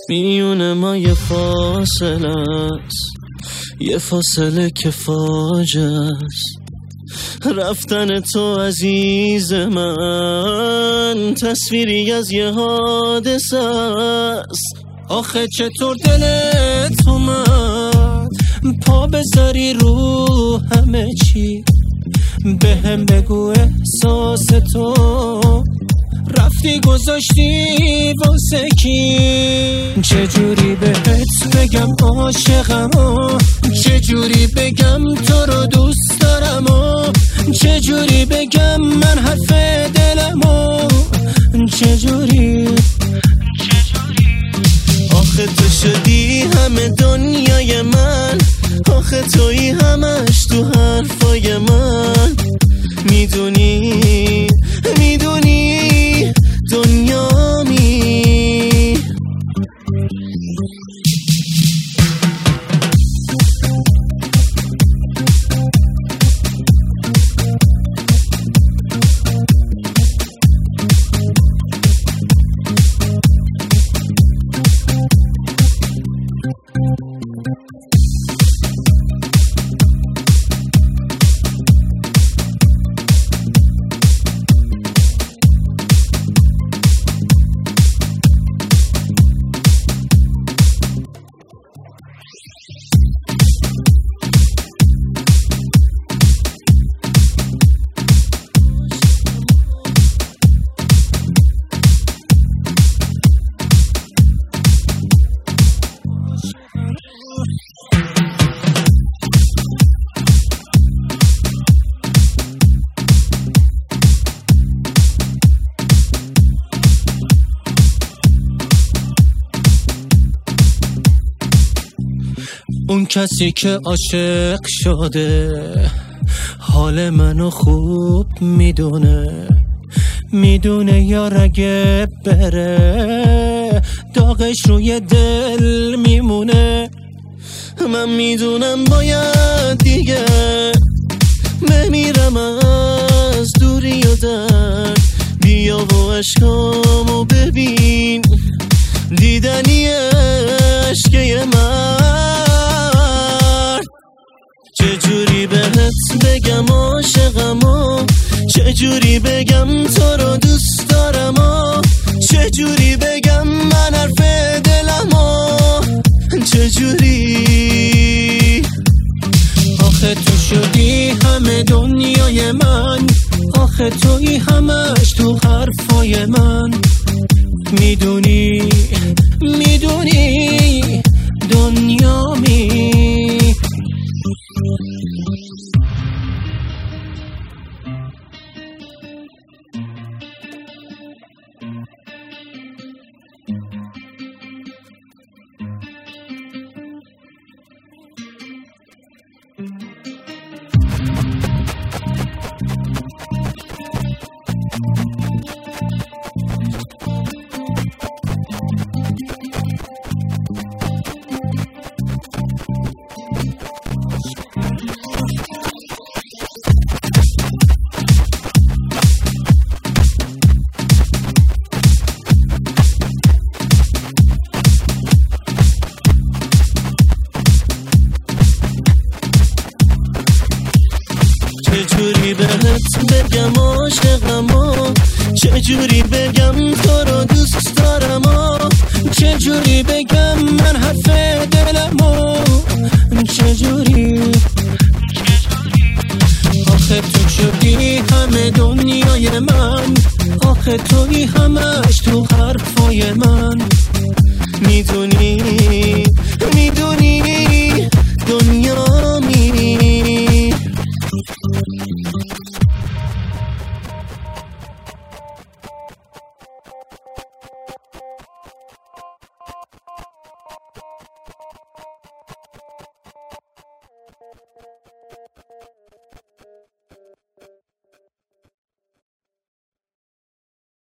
میون ما یه فاصله است، یه فاصله که فاجعه است. رفتن تو عزیز من تصویری از یه حادثه است. آخه چطور دلت اومد پا بذاری رو همه چی؟ بهم بگو احساس تو رفتی گذاشتی واسه کی؟ چجوری بهت بگم عاشقم و چجوری بگم تو رو دوست دارم و چجوری بگم من حرف دلم و چجوری آخه تو شدی همه دنیای من، آخه تویی همش تو حرفای من. میدونی دنیامی. اون کسی که عاشق شده حال منو خوب میدونه یار اگه بره داغش روی دل میمونه. من میدونم باید دیگه بمیرم از دوری و درد. بیا و عشقامو ببین، دیدنی عشقه من. چجوری بهت بگم عاشقم و چجوری بگم تو رو دوست دارم و چجوری بگم من حرف دلم و چجوری آخه تو شدی همه دنیای من، آخه تویی همش تو حرفای من. میدونی دنیامی. چجوری بهت بگم عاشقم و چجوری بگم تو رو دوست دارم و چجوری بگم من حرف دلم و چجوری آخه تو شدی همه دنیای من، آخه تویی همش تو حرفای من.